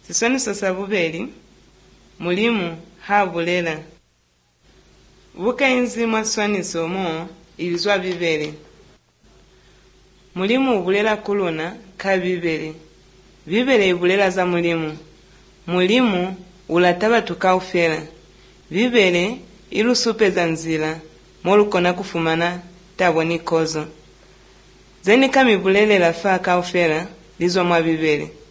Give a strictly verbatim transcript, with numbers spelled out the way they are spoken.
Sisoni sosa bubeli, mulimu habulela. Buka inzimwa swani somo, ibizwa bibeli. Mulimu ubulela kuluna ka bibeli. Bibeli ibulela za mulimu. Mulimu ulataba tukaufela. Bibeli ilu supe za nzila, molu kona kufumana taboni kozo. Zeni kami bulele la faa kaufela, lizo mwa bibeli.